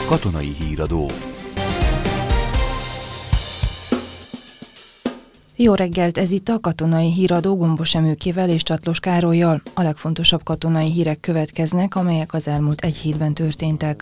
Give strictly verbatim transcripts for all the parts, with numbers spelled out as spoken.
Katonai Híradó. Jó reggelt, ez itt a Katonai Híradó Gombos Emőkével és Csatlos Károllyal. A legfontosabb katonai hírek következnek, amelyek az elmúlt egy hétben történtek.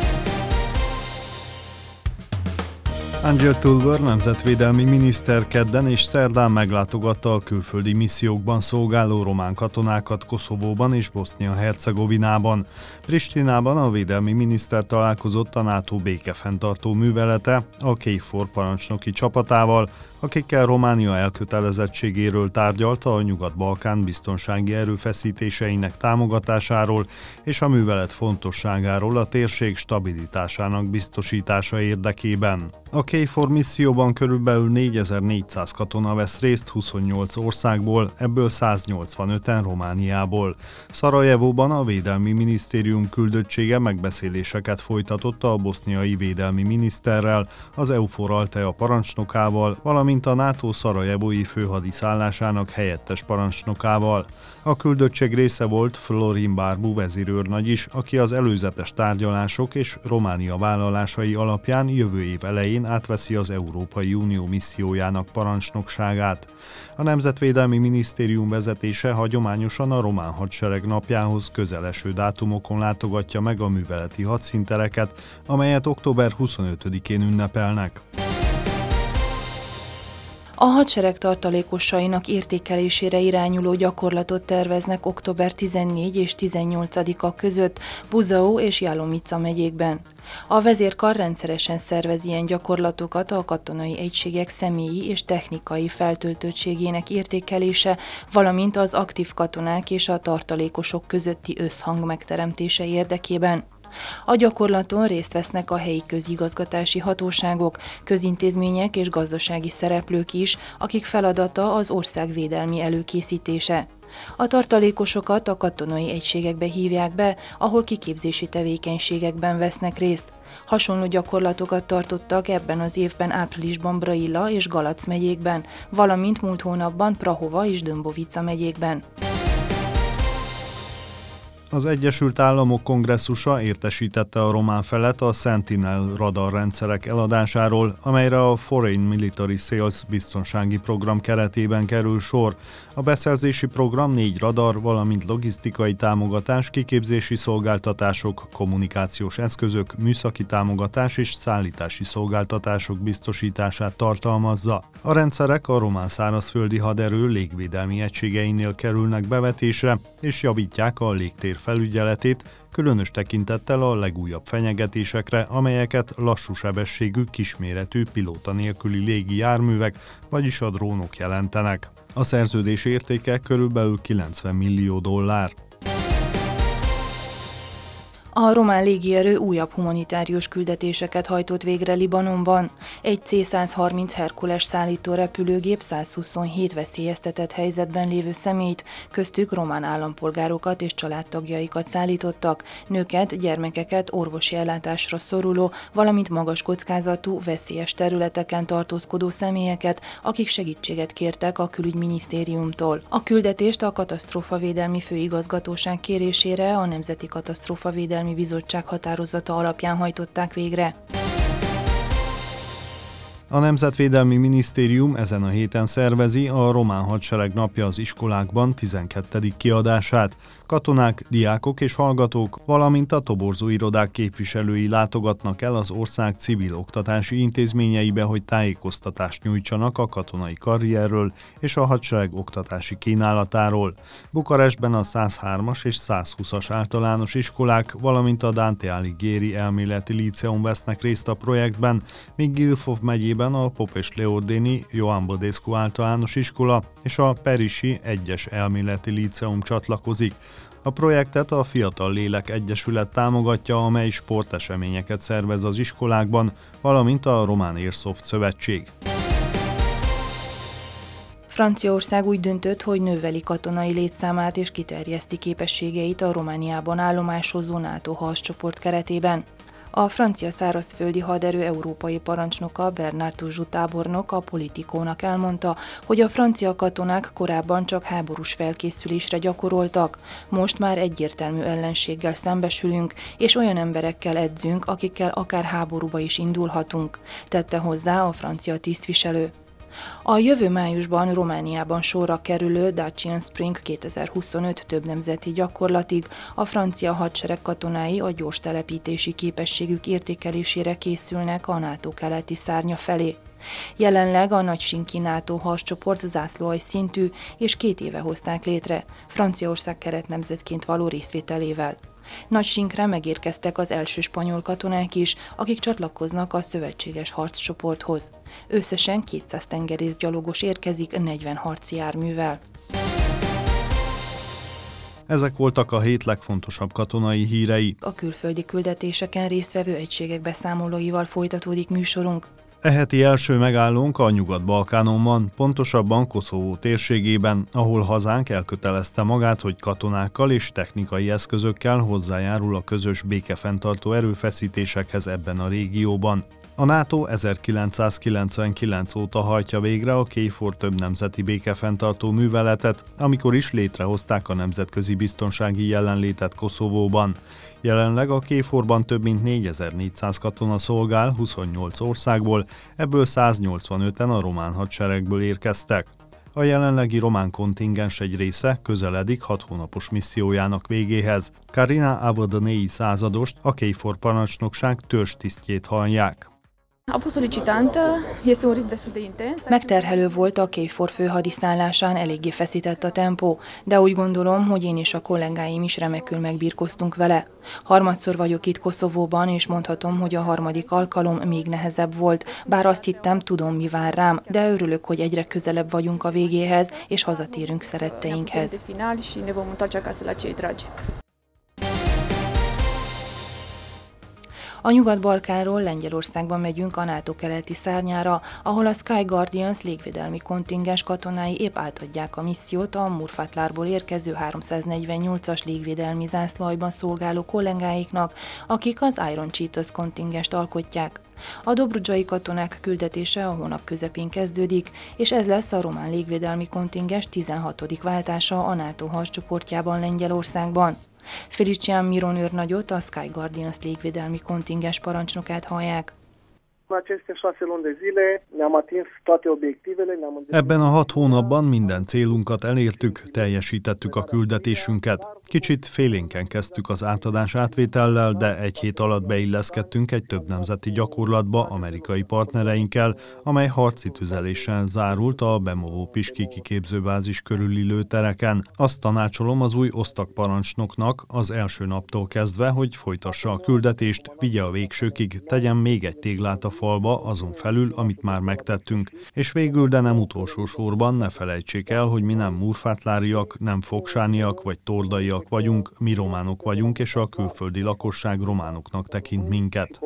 Angel Tulver nemzetvédelmi miniszter kedden és szerdán meglátogatta a külföldi missziókban szolgáló román katonákat Koszovóban és Bosznia-Hercegovinában. Pristinában a védelmi miniszter találkozott a NATO békefenntartó művelete, a KFOR parancsnoki csapatával, akikkel Románia elkötelezettségéről tárgyalta a Nyugat-Balkán biztonsági erőfeszítéseinek támogatásáról és a művelet fontosságáról a térség stabilitásának biztosítása érdekében. A KFOR misszióban körülbelül négyezer-négyszáz katona vesz részt huszonnyolc országból, ebből száznyolcvanöten Romániából. Szarajevóban a Védelmi Minisztérium küldöttsége megbeszéléseket folytatott a boszniai védelmi miniszterrel, az EUFOR Althea parancsnokával, valamint a NATO szarajevói főhadiszállásának helyettes parancsnokával. A küldöttség része volt Florin Barbu vezérőrnagy is, aki az előzetes tárgyalások és Románia vállalásai alapján jövő év elején átveszi az Európai Unió missziójának parancsnokságát. A Nemzetvédelmi Minisztérium vezetése hagyományosan a román hadsereg napjához közeleső dátumokon látogatja meg a műveleti hadszíntereket, amelyet október huszonötödikén ünnepelnek. A hadsereg tartalékosainak értékelésére irányuló gyakorlatot terveznek október tizennégyedike és tizennyolcadika között Buzău és Jálomica megyékben. A vezérkar rendszeresen szervez ilyen gyakorlatokat a katonai egységek személyi és technikai feltöltöttségének értékelése, valamint az aktív katonák és a tartalékosok közötti összhang megteremtése érdekében. A gyakorlaton részt vesznek a helyi közigazgatási hatóságok, közintézmények és gazdasági szereplők is, akik feladata az ország védelmi előkészítése. A tartalékosokat a katonai egységekbe hívják be, ahol kiképzési tevékenységekben vesznek részt. Hasonló gyakorlatokat tartottak ebben az évben áprilisban Brăila és Galac megyékben, valamint múlt hónapban Prahova és Dâmbovița megyékben. Az Egyesült Államok kongresszusa értesítette a román felet a Sentinel radarrendszerek eladásáról, amelyre a Foreign Military Sales biztonsági program keretében kerül sor. A beszerzési program négy radar, valamint logisztikai támogatás, kiképzési szolgáltatások, kommunikációs eszközök, műszaki támogatás és szállítási szolgáltatások biztosítását tartalmazza. A rendszerek a román szárazföldi haderő légvédelmi egységeinél kerülnek bevetésre, és javítják a légtér felügyeletét, különös tekintettel a legújabb fenyegetésekre, amelyeket lassú sebességű, kisméretű, pilóta nélküli légi járművek, vagyis a drónok jelentenek. A szerződés értéke körülbelül kilencven millió dollár. A román légierő újabb humanitárius küldetéseket hajtott végre Libanonban. Egy cé százharminc Herkules szállító repülőgép százhuszonhét veszélyeztetett helyzetben lévő személyt, köztük román állampolgárokat és családtagjaikat szállítottak, nőket, gyermekeket, orvosi ellátásra szoruló, valamint magas kockázatú, veszélyes területeken tartózkodó személyeket, akik segítséget kértek a külügyminisztériumtól. A küldetést a katasztrófavédelmi főigazgatóság kérésére a Nemzeti Katasztrófavédelmi Bizottság határozata alapján hajtották végre. A Nemzetvédelmi Minisztérium ezen a héten szervezi a Román Hadsereg napja az iskolákban tizenkettedik kiadását. Katonák, diákok és hallgatók, valamint a toborzó irodák képviselői látogatnak el az ország civil oktatási intézményeibe, hogy tájékoztatást nyújtsanak a katonai karrierről és a hadsereg oktatási kínálatáról. Bukarestben a százhármas és százhúszas általános iskolák, valamint a Dante Alighieri elméleti líceum vesznek részt a projektben, míg Guildford megyében a Popes-Leordéni Ioan Bădescu általános iskola és a Perisi egyes elméleti líceum csatlakozik. A projektet a Fiatal Lélek Egyesület támogatja, amely sporteseményeket szervez az iskolákban, valamint a Román Airsoft Szövetség. Franciaország úgy döntött, hogy növeli katonai létszámát és kiterjeszti képességeit a Romániában állomásozó NATO harccsoport keretében. A francia szárazföldi haderő európai parancsnoka Bernard Tuzsú tábornok a Politikónak elmondta, hogy a francia katonák korábban csak háborús felkészülésre gyakoroltak, most már egyértelmű ellenséggel szembesülünk, és olyan emberekkel edzünk, akikkel akár háborúba is indulhatunk, tette hozzá a francia tisztviselő. A jövő májusban Romániában sorra kerülő Dacian Spring kétezer-huszonöt többnemzeti gyakorlatig a francia hadsereg katonái a gyors telepítési képességük értékelésére készülnek a NATO keleti szárnya felé. Jelenleg a Nagysinki NATO harccsoport zászlóalj szintű és két éve hozták létre, Franciaország keretnemzetként való részvételével. Nagysinkre megérkeztek az első spanyol katonák is, akik csatlakoznak a szövetséges harccsoporthoz. Összesen kétszáz tengerészgyalogos érkezik negyven harci járművel. Ezek voltak a hét legfontosabb katonai hírei. A külföldi küldetéseken résztvevő egységek beszámolóival folytatódik műsorunk. E heti első megállónk a Nyugat-Balkánon van, pontosabban Koszovó térségében, ahol hazánk elkötelezte magát, hogy katonákkal és technikai eszközökkel hozzájárul a közös békefenntartó erőfeszítésekhez ebben a régióban. A NATO ezerkilencszázkilencvenkilenc óta hajtja végre a KFOR többnemzeti békefenntartó műveletet, amikor is létrehozták a nemzetközi biztonsági jelenlétet Koszovóban. Jelenleg a KFOR-ban több mint négyezer-négyszáz katona szolgál huszonnyolc országból, ebből száznyolcvanöten a román hadseregből érkeztek. A jelenlegi román kontingens egy része közeledik hat hónapos missziójának végéhez. Karina Avodonei századost, a KFOR parancsnokság törzstisztjét hallják. Megterhelő volt a KFOR főhadiszállásán, eléggé feszített a tempó, de úgy gondolom, hogy én és a kollégáim is remekül megbirkóztunk vele. Harmadszor vagyok itt Koszovóban, és mondhatom, hogy a harmadik alkalom még nehezebb volt, bár azt hittem, tudom, mi vár rám, de örülök, hogy egyre közelebb vagyunk a végéhez, és hazatérünk szeretteinkhez. A Nyugat-Balkánról Lengyelországban megyünk a NATO keleti szárnyára, ahol a Sky Guardians légvédelmi kontingens katonái épp átadják a missziót a Murfatlárból érkező háromszáznegyvennyolcas légvédelmi zászlóaljban szolgáló kollégáiknak, akik az Iron Cheetahs kontingest alkotják. A dobrudzsai katonák küldetése a hónap közepén kezdődik, és ez lesz a román légvédelmi kontingens tizenhatodik váltása a NATO harccsoportjában Lengyelországban. Felician Miron őrnagyot, a Sky Guardians légvédelmi kontingens parancsnokát hallják. Ebben a hat hónapban minden célunkat elértük, teljesítettük a küldetésünket. Kicsit félénken kezdtük az átadás átvétellel, de egy hét alatt beilleszkedtünk egy több nemzeti gyakorlatba amerikai partnereinkkel, amely harci tüzeléssel zárult a Bemovo-Piski kiképzőbázis körüli lőtereken. Azt tanácsolom az új osztagparancsnoknak az első naptól kezdve, hogy folytassa a küldetést, vigye a végsőkig, tegyen még egy téglát a falba azon felül, amit már megtettünk. És végül, de nem utolsó sorban ne felejtsék el, hogy mi nem murfátláriak, nem fogsániak vagy tordaiak vagyunk, mi románok vagyunk, és a külföldi lakosság románoknak tekint minket.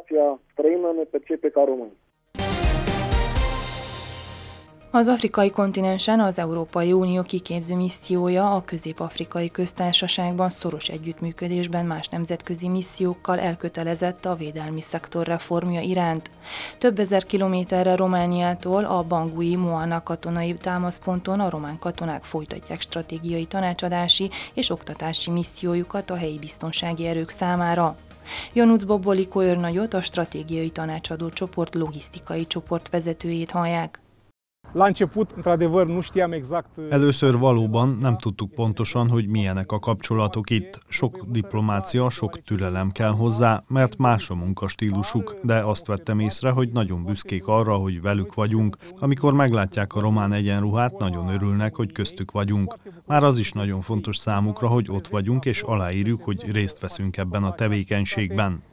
Az afrikai kontinensen az Európai Unió kiképző missziója a Közép-Afrikai Köztársaságban szoros együttműködésben más nemzetközi missziókkal elkötelezett a védelmi szektor reformja iránt. Több ezer kilométerre Romániától a Bangui Moana katonai támaszponton a román katonák folytatják stratégiai tanácsadási és oktatási missziójukat a helyi biztonsági erők számára. Janusz Boboliko őrnagyot, a stratégiai tanácsadó csoport logisztikai csoport vezetőjét hallják. Először valóban nem tudtuk pontosan, hogy milyenek a kapcsolatok itt. Sok diplomácia, sok türelem kell hozzá, mert más a munkastílusuk, de azt vettem észre, hogy nagyon büszkék arra, hogy velük vagyunk. Amikor meglátják a román egyenruhát, nagyon örülnek, hogy köztük vagyunk. Már az is nagyon fontos számukra, hogy ott vagyunk, és aláírjuk, hogy részt veszünk ebben a tevékenységben.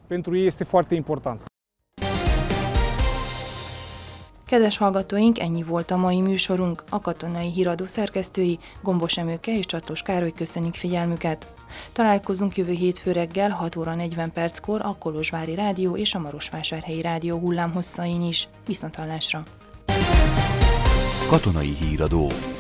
Kedves hallgatóink, ennyi volt a mai műsorunk. A katonai híradó szerkesztői, Gombos Emőke és Csatlós Károly köszönik figyelmüket. Találkozunk jövő hétfő reggel hat óra negyven perckor a Kolozsvári Rádió és a Marosvásárhelyi Rádió hullámhosszain is. Viszonthallásra! Katonai híradó.